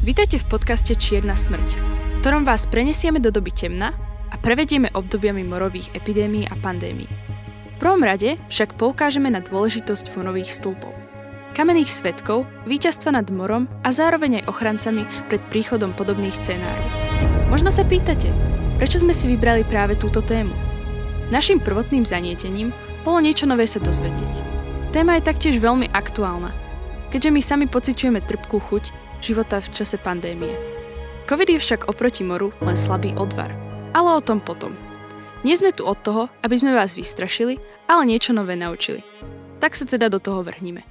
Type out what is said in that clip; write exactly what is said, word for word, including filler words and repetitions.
Vítajte v podcaste Čierna smrť, v ktorom vás prenesieme do doby temna a prevedieme obdobiami morových epidémií a pandémií. V prvom rade však poukážeme na dôležitosť morových stĺpov, kamenných svedkov, víťazstva nad morom a zároveň aj ochrancami pred príchodom podobných scenárov. Možno sa pýtate, prečo sme si vybrali práve túto tému? Naším prvotným zanietením bolo niečo nové sa dozvedieť. Téma je taktiež veľmi aktuálna, keďže my sami pociťujeme trpkú chuť života v čase pandémie. Covid je však oproti moru len slabý odvar. Ale o tom potom. Nie sme tu od toho, aby sme vás vystrašili, ale niečo nové naučili. Tak sa teda do toho vrhnime.